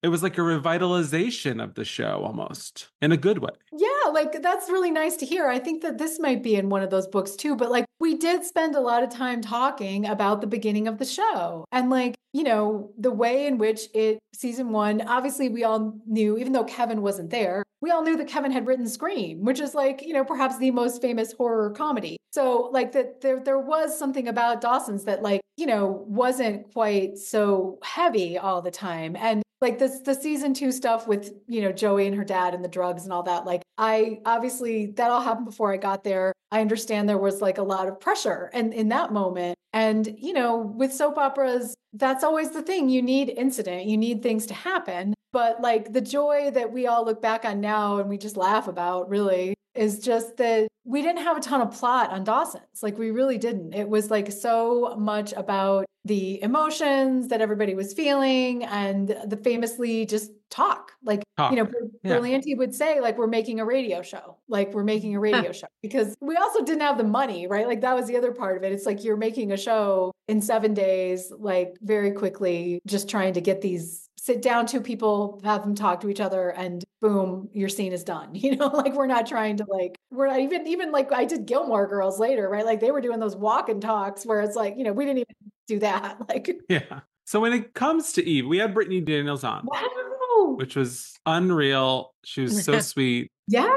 it was like a revitalization of the show almost in a good way. Yeah, like that's really nice to hear. I think that this might be in one of those books too, but like we did spend a lot of time talking about the beginning of the show and like, you know, the way in which it, season one, obviously we all knew, even though Kevin wasn't there, we all knew that Kevin had written Scream, which is like, you know, perhaps the most famous horror comedy. So like that there, there was something about Dawson's that like, you know, wasn't quite so heavy all the time. And like this, the season two stuff with, you know, Joey and her dad and the drugs and all that, like I obviously that all happened before I got there. I understand there was like a lot of pressure and in that moment. And, you know, with soap operas, that's always the thing. You need incident, you need things to happen. But like the joy that we all look back on now and we just laugh about really is just that we didn't have a ton of plot on Dawson's. Like we really didn't. It was like so much about the emotions that everybody was feeling and the famously just talk. Like, Talk. you know, Yeah. Berlanti would say like, we're making a radio show. Like we're making a radio show because we also didn't have the money, right? Like that was the other part of it. It's like you're making a show in seven days, like very quickly, just trying to get these sit down two people, have them talk to each other and boom, your scene is done. You know, like we're not trying to like, we're not even, even like I did Gilmore Girls later, right? Like they were doing those walk and talks where it's like, you know, we didn't even do that. Like, Yeah. So when it comes to Eve, we had Brittany Daniels on, wow. which was unreal. She was so sweet. Yeah.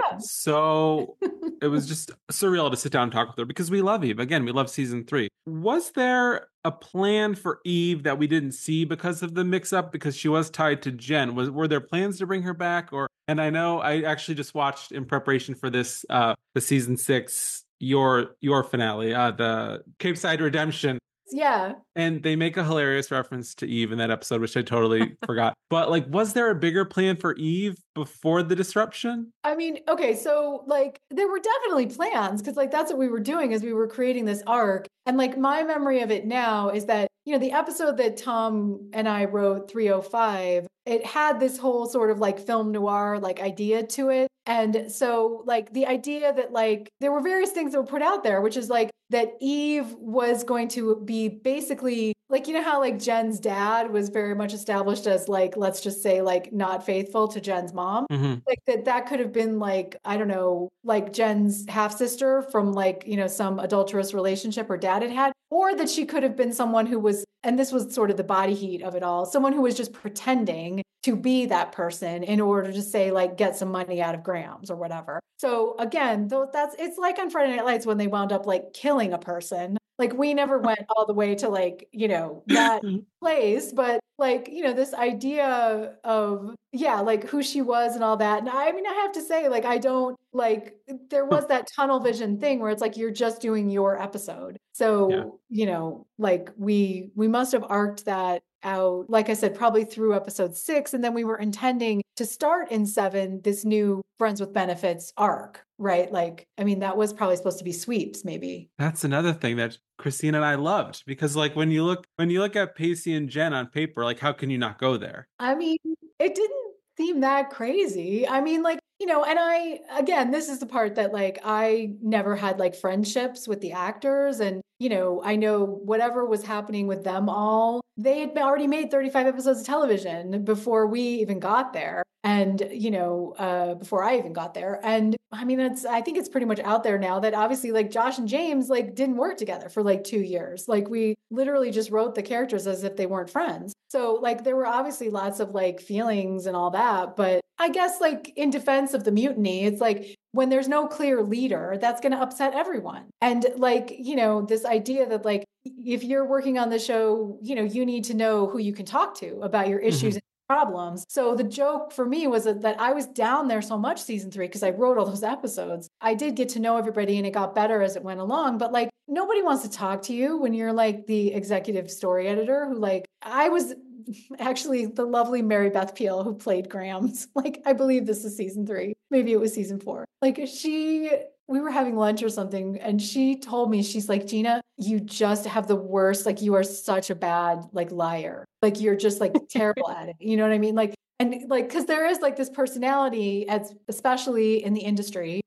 So it was just surreal to sit down and talk with her because we love Eve. Again, we love season three. Was there a plan for Eve that we didn't see because of the mix up? Because she was tied to Jen. Was were there plans to bring her back? Or and I know I actually just watched in preparation for this uh the season six your your finale, uh the Cape Side Redemption. Yeah. And they make a hilarious reference to Eve in that episode, which I totally forgot. But like, was there a bigger plan for Eve before the disruption? I mean, okay, so like there were definitely plans because like that's what we were doing as we were creating this arc. And like my memory of it now is that, you know, the episode that Tom and I wrote, three oh five, it had this whole sort of like film noir like idea to it. And so like the idea that like there were various things that were put out there, which is like that Eve was going to be basically like, you know how like Jen's dad was very much established as like, let's just say like not faithful to Jen's mom. Mm-hmm. Like that that could have been like, I don't know, like Jen's half sister from like, you know, some adulterous relationship her dad had had, or that she could have been someone who was, and this was sort of the body heat of it all, someone who was just pretending to be that person in order to say like get some money out of Grams or whatever. So again, though that's it's like on Friday Night Lights when they wound up like killing a person. Like we never went all the way to like, you know, that place, but like, you know, this idea of, yeah, like who she was and all that. And I mean, I have to say, like, I don't like, there was that tunnel vision thing where it's like, you're just doing your episode. So, Yeah. you know, like we, we must have arced that out, like I said, probably through episode six. And then we were intending to start in seven, this new Friends with Benefits arc, right? Like, I mean, that was probably supposed to be sweeps, maybe. That's another thing that Christine and I loved because like when you look when you look at Pacey and Jen on paper, like how can you not go there? I mean, it didn't seem that crazy. I mean, like, you know, and I, again, this is the part that like I never had like friendships with the actors. And, you know, I know whatever was happening with them all, they had already made thirty-five episodes of television before we even got there. And, you know, uh, before I even got there. And I mean, it's, I think it's pretty much out there now that obviously like Josh and James like didn't work together for like two years. Like we literally just wrote the characters as if they weren't friends. So like there were obviously lots of like feelings and all that. But I guess like in defense of the mutiny, it's like when there's no clear leader, that's going to upset everyone. And like, you know, this idea that like, if you're working on the show, you know, you need to know who you can talk to about your issues mm-hmm. and problems. So the joke for me was that, that I was down there so much season three because I wrote all those episodes. I did get to know everybody and it got better as it went along. But like nobody wants to talk to you when you're like the executive story editor who like I was actually the lovely Mary Beth Peel who played Grams. Like I believe this is season three. Maybe it was season four. Like she we were having lunch or something and she told me, she's like, Gina, you just have the worst, like you are such a bad like liar. Like you're just like terrible at it. You know what I mean? Like, and like, cause there is like this personality as especially in the industry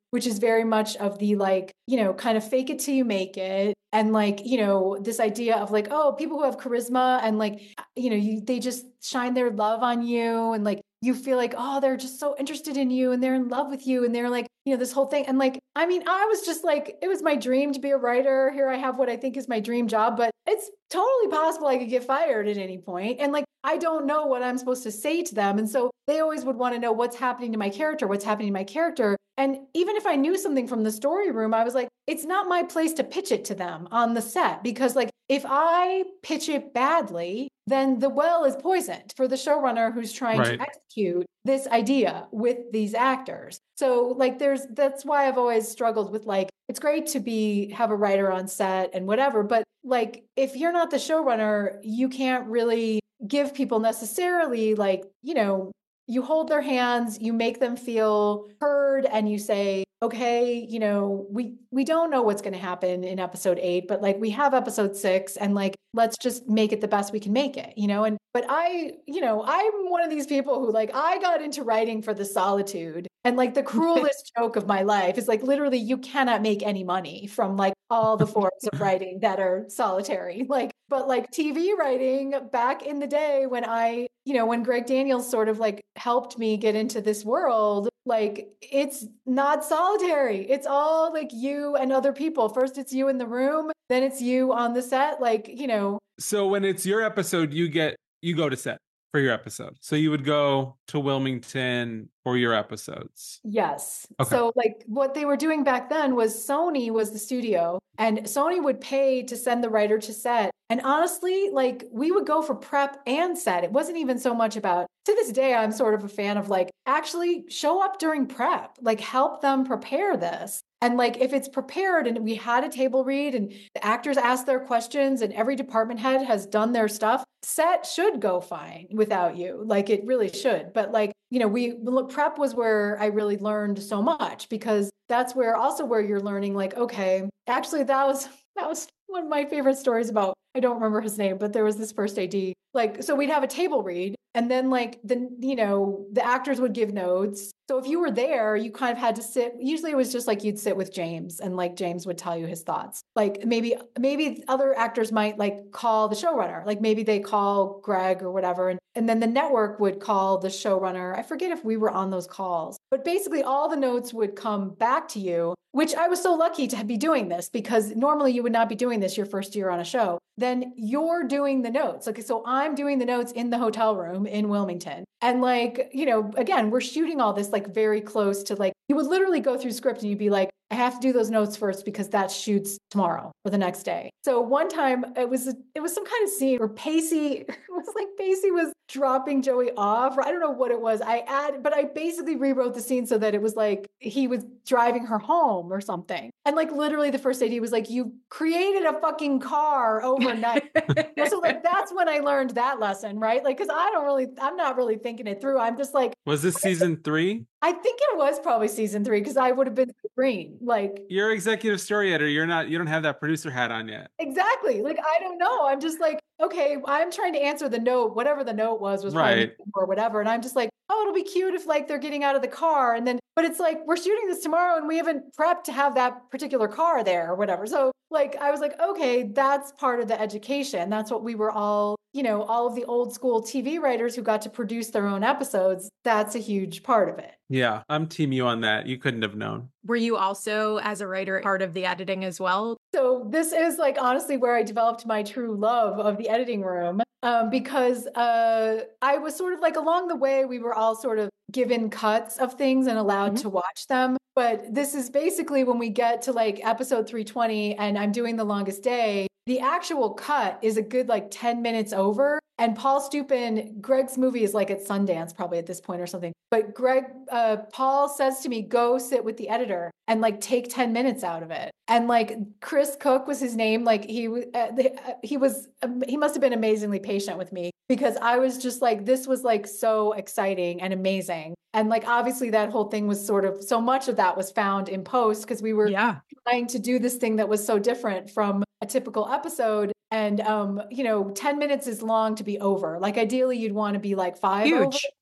which is very much of the like, you know, kind of fake it till you make it. And like, you know, this idea of like, oh, people who have charisma and like, you know, you, they just shine their love on you. And like, you feel like, oh, they're just so interested in you and they're in love with you. And they're like, you know, this whole thing. And like, I mean, I was just like, it was my dream to be a writer. Here I have what I think is my dream job, but it's totally possible I could get fired at any point. And like, I don't know what I'm supposed to say to them. And so they always would want to know what's happening to my character, what's happening to my character. And even if I knew something from the story room, I was like, it's not my place to pitch it to them on the set, because like, if I pitch it badly, then the well is poisoned for the showrunner who's trying Right. to execute this idea with these actors. So like there's that's why I've always struggled with like, it's great to be have a writer on set and whatever, but like if you're not the showrunner, you can't really give people necessarily like, you know, you hold their hands, you make them feel heard, and you say, okay, you know, we we don't know what's going to happen in episode eight, but like we have episode six, and like let's just make it the best we can make it, you know. And but I, you know, I'm one of these people who like I got into writing for the solitude, and like the cruelest joke of my life is like literally you cannot make any money from like all the forms of writing that are solitary, like but like T V writing back in the day when I, you know, when Greg Daniels sort of like helped me get into this world, like it's not solitary. It's all like you and other people. First it's you in the room, then it's you on the set, like, you know. So when it's your episode, you get you go to set for your episode. So you would go to Wilmington for your episodes. Yes. Okay. So like what they were doing back then was Sony was the studio, and Sony would pay to send the writer to set. And honestly, like we would go for prep and set. It wasn't even so much about, to this day, I'm sort of a fan of like, actually show up during prep, like help them prepare this. And like, if it's prepared and we had a table read and the actors asked their questions and every department head has done their stuff, set should go fine without you. Like it really should. But like, you know, we prep was where I really learned so much, because that's where also where you're learning like, okay, actually that was, that was one of my favorite stories about, I don't remember his name, but there was this first A D, like, so we'd have a table read and then like the, you know, the actors would give notes. So if you were there, you kind of had to sit, usually it was just like you'd sit with James and like James would tell you his thoughts. Like maybe, maybe other actors might like call the showrunner, like maybe they call Greg or whatever. And, and then the network would call the showrunner. I forget if we were on those calls, but basically all the notes would come back to you, which I was so lucky to be doing this, because normally you would not be doing this your first year on a show. Then you're doing the notes. Okay, so I'm doing the notes in the hotel room in Wilmington. And like, you know, again, we're shooting all this like very close to like, you would literally go through script and you'd be like, I have to do those notes first because that shoots tomorrow or the next day. So one time it was, it was some kind of scene where Pacey, it was like Pacey was dropping Joey off, or I don't know what it was. I add, but I basically rewrote the scene so that it was like he was driving her home or something. And like literally the first A D was like, you created a fucking car overnight. So like that's when I learned that lesson, right? Like, cause I don't really, I'm not really thinking it through. I'm just like, was this season three? I think it was probably season three, because I would have been green. Like you're executive story editor. You're not, you don't have that producer hat on yet. Exactly. Like, I don't know. I'm just like, okay, I'm trying to answer the note, whatever the note was, was right or whatever. And I'm just like, oh, it'll be cute if like they're getting out of the car. And then, but it's like, we're shooting this tomorrow and we haven't prepped to have that particular car there or whatever. So like, I was like, okay, that's part of the education. That's what we were all, you know, all of the old school T V writers who got to produce their own episodes. That's a huge part of it. Yeah, I'm team you on that. You couldn't have known. Were you also, as a writer, part of the editing as well? So this is like honestly where I developed my true love of the editing room, um, because uh, I was sort of like along the way, we were all sort of given cuts of things and allowed mm-hmm. to watch them. But this is basically when we get to like episode three twenty and I'm doing The Longest Day, the actual cut is a good like ten minutes over. And Paul Stupin, Greg's movie is like at Sundance probably at this point or something. But Greg, uh, Paul says to me, go sit with the editor and like take ten minutes out of it. And like Chris Cook was his name. Like he, uh, he was, um, he must've been amazingly patient with me, because I was just like, this was like so exciting and amazing. And like, obviously that whole thing was sort of, so much of that was found in post, because we were yeah. trying to do this thing that was so different from a typical episode. And, um, you know, ten minutes is long to be over. Like ideally you'd want to be like five Huge. over.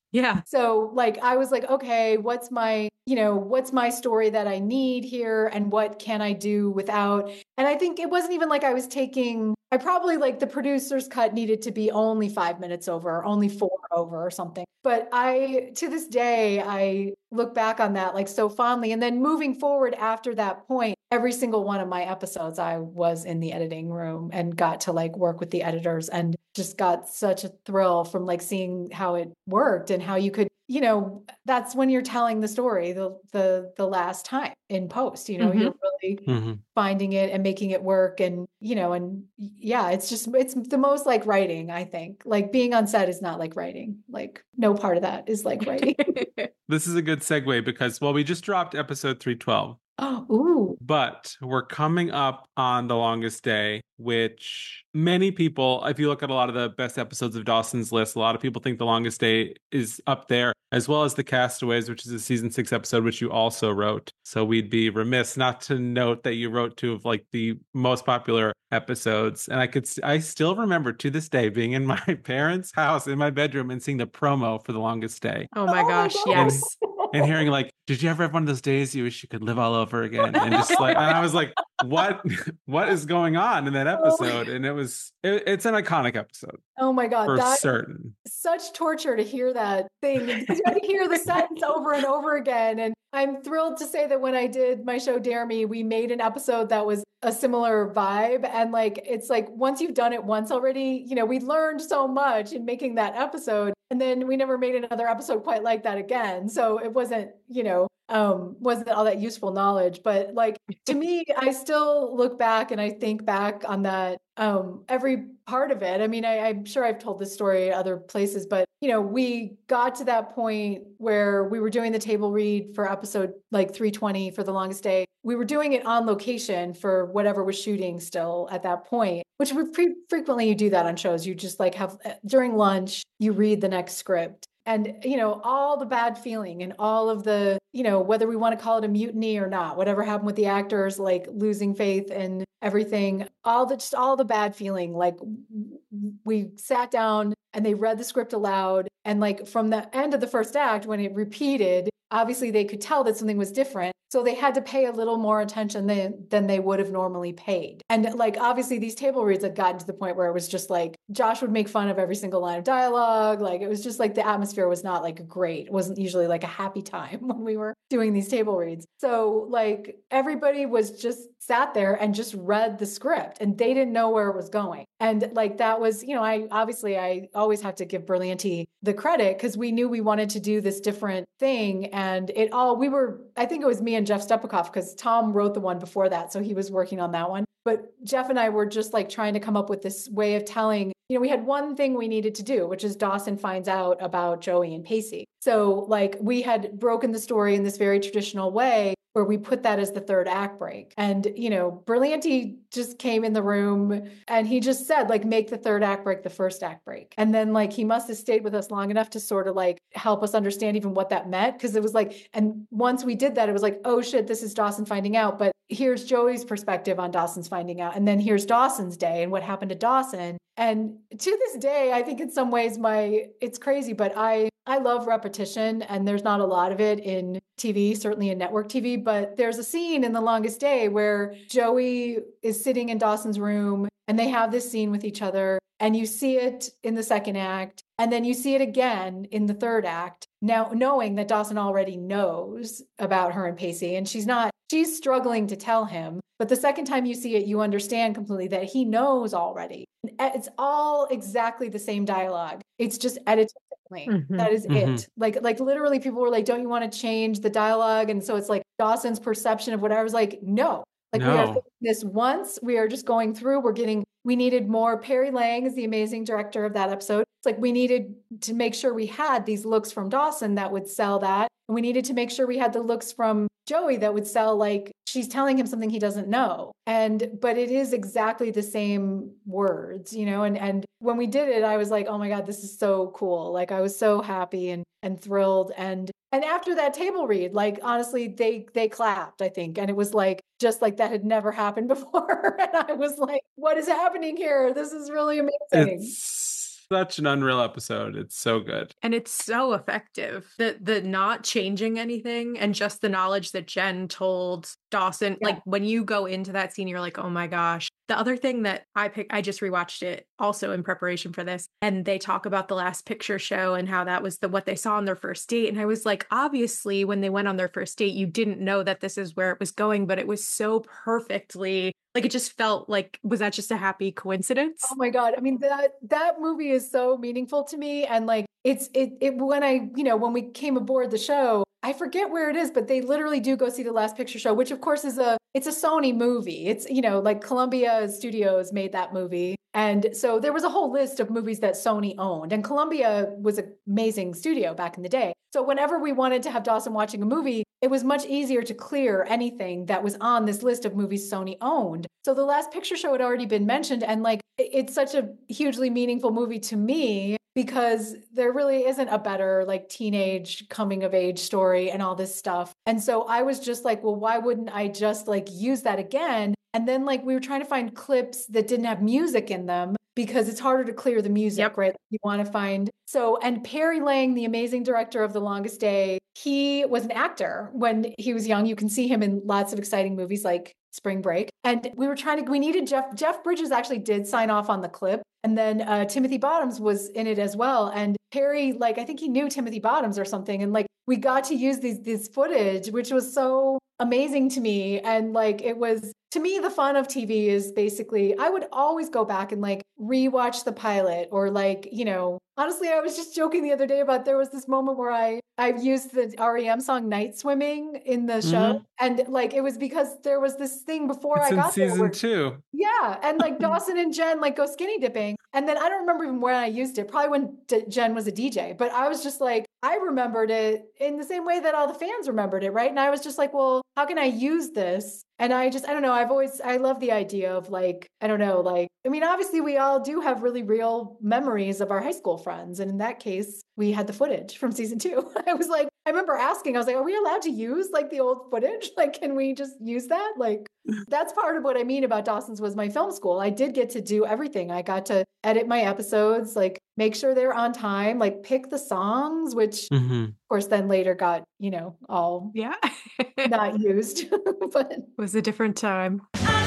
Yeah. So like, I was like, okay, what's my, you know, what's my story that I need here and what can I do without? And I think it wasn't even like I was taking, I probably like the producer's cut needed to be only five minutes over, only four over or something. But I, to this day, I look back on that like so fondly. And then moving forward after that point, every single one of my episodes, I was in the editing room and got to like work with the editors and just got such a thrill from like seeing how it worked and how you could, you know, that's when you're telling the story the the the last time in post, you know, Mhm. you're really Mm-hmm. finding it and making it work. And, you know, and yeah, it's just, it's the most like writing, I think. Like being on set is not like writing. Like no part of that is like writing. This is a good segue because, well, we just dropped episode three twelve. Oh, ooh. But we're coming up on The Longest Day, which many people, if you look at a lot of the best episodes of Dawson's List, a lot of people think The Longest Day is up there, as well as The Castaways, which is a season six episode, which you also wrote. So we'd be remiss not to note that you wrote two of like the most popular episodes. And I could, I still remember to this day being in my parents' house in my bedroom and seeing the promo for The Longest Day. Oh my Oh my gosh, gosh. yes. And hearing like, did you ever have one of those days you wish you could live all over again? And just like, and I was like, what, what is going on in that episode? And it was, it, it's an iconic episode Oh my God. for That certain. such torture to hear that thing because you have to hear the sentence over and over again. And I'm thrilled to say that when I did my show Dare Me, we made an episode that was a similar vibe. And like, it's like, once you've done it once already, you know, we learned so much in making that episode. And then we never made another episode quite like that again. So it wasn't, you know, um, wasn't all that useful knowledge. But like, to me, I still look back and I think back on that, um, every part of it. I mean, I, I'm sure I've told this story other places, but you know, we got to that point where we were doing the table read for episode like three twenty for The Longest Day. We were doing it on location for whatever was shooting still at that point, which we pre- frequently you do that on shows. You just like have during lunch, you read the next script. And, you know, all the bad feeling and all of the, you know, whether we want to call it a mutiny or not, whatever happened with the actors, like losing faith and everything, all the, just all the bad feeling, like we sat down and they read the script aloud. And like from the end of the first act, when it repeated, obviously they could tell that something was different. So they had to pay a little more attention than, than they would have normally paid. And like, obviously these table reads had gotten to the point where it was just like, Josh would make fun of every single line of dialogue. Like, it was just like the atmosphere was not like great. It wasn't usually like a happy time when we were doing these table reads. So like everybody was just sat there and just read the script and they didn't know where it was going. And like, that was, you know, I obviously, I always have to give Berlanti the credit because we knew we wanted to do this different thing. And it all, we were, I think it was me and Jeff Stepakoff because Tom wrote the one before that. So he was working on that one. But Jeff and I were just like trying to come up with this way of telling, you know, we had one thing we needed to do, which is Dawson finds out about Joey and Pacey. So like we had broken the story in this very traditional way where we put that as the third act break. And, you know, Berlanti just came in the room and he just said, like, make the third act break the first act break. And then like, he must have stayed with us long enough to sort of like help us understand even what that meant. Cause it was like, and once we did that, it was like, oh shit, this is Dawson finding out. But here's Joey's perspective on Dawson's finding out. And then here's Dawson's day and what happened to Dawson. And to this day, I think in some ways my, it's crazy, but I, I love repetition and there's not a lot of it in T V, certainly in network T V, but there's a scene in The Longest Day where Joey is sitting in Dawson's room and they have this scene with each other and you see it in the second act and then you see it again in the third act. Now, knowing that Dawson already knows about her and Pacey and she's not, she's struggling to tell him, but the second time you see it, you understand completely that he knows already. It's all exactly the same dialogue. It's just edited. Mm-hmm. That is mm-hmm. it. Like, like literally people were like, don't you want to change the dialogue? And so it's like Dawson's perception of whatever. I was like, no, like no. We are thinking this once. We are just going through, we're getting, we needed more. Perry Lang is the amazing director of that episode. It's like, we needed to make sure we had these looks from Dawson that would sell that. And we needed to make sure we had the looks from Joey that would sell, like she's telling him something he doesn't know. And, but it is exactly the same words, you know, and, and when we did it, I was like, oh my God, this is so cool. Like I was so happy and, and thrilled. And, and after that table read, like, honestly, they, they clapped, I think. And it was like, just like that had never happened before. And I was like, what is happening here? This is really amazing. It's, Such an unreal episode. It's so good. And it's so effective. The the not changing anything and just the knowledge that Jen told Dawson. Yeah. Like when you go into that scene, you're like, oh my gosh. The other thing that I picked, I just rewatched it also in preparation for this. And they talk about the last picture show and how that was the what they saw on their first date. And I was like, obviously, when they went on their first date, you didn't know that this is where it was going, but it was so perfectly. Like it just felt like, was that just a happy coincidence? Oh my God. I mean, that that movie is so meaningful to me. And like it's it it when I, you know, when we came aboard the show, I forget where it is, but they literally do go see the last picture show, which of course is a it's a Sony movie. It's, you know, like Columbia Studios made that movie. And so there was a whole list of movies that Sony owned. And Columbia was an amazing studio back in the day. So whenever we wanted to have Dawson watching a movie, it was much easier to clear anything that was on this list of movies Sony owned. So the last picture show had already been mentioned. And like, it's such a hugely meaningful movie to me because there really isn't a better like teenage coming of age story and all this stuff. And so I was just like, well, why wouldn't I just like use that again? And then like we were trying to find clips that didn't have music in them because it's harder to clear the music, Yep. right? You want to find. So, and Perry Lang, the amazing director of The Longest Day, he was an actor when he was young. You can see him in lots of exciting movies like Spring Break. And we were trying to, we needed Jeff, Jeff Bridges actually did sign off on the clip. And then uh, Timothy Bottoms was in it as well. And Perry, like, I think he knew Timothy Bottoms or something. And like, we got to use these, this footage, which was so amazing to me. And like, it was, to me, the fun of T V is basically, I would always go back and like rewatch the pilot or like, you know, honestly, I was just joking the other day about there was this moment where I, I used the R E M song Night Swimming in the show. Mhm. And like, it was because there was this thing before It's I in got there season where- two. yeah. And like Dawson and Jen like go skinny dipping. And then I don't remember even when I used it, probably when D- Jen was a D J, but I was just like, I remembered it in the same way that all the fans remembered it. Right. And I was just like, well, how can I use this? And I just, I don't know. I've always, I love the idea of like, I don't know, like, I mean, obviously we all do have really real memories of our high school friends. And in that case, we had the footage from season two. I was like, I remember asking, I was like, are we allowed to use like the old footage? Like, can we just use that? Like, that's part of what I mean about Dawson's was my film school. I did get to do everything. I got to edit my episodes, like make sure they're on time, like pick the songs, which Mm-hmm. of course then later got, you know, all Yeah. It not used. But was a different time.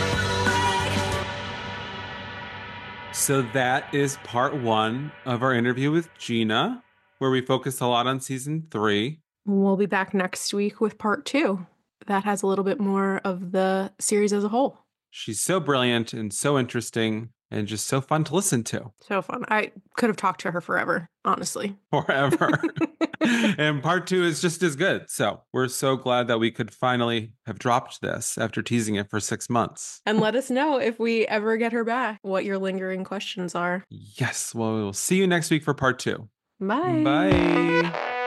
So that is part one of our interview with Gina, where we focused a lot on season three. We'll be back next week with part two. That has a little bit more of the series as a whole. She's so brilliant and so interesting and just so fun to listen to So fun. I could have talked to her forever, honestly. forever. And part two is just as good. So we're so glad that we could finally have dropped this after teasing it for six months. And let us know if we ever get her back, what your lingering questions are. Yes. Well, we'll see you next week for part two. Bye. Bye.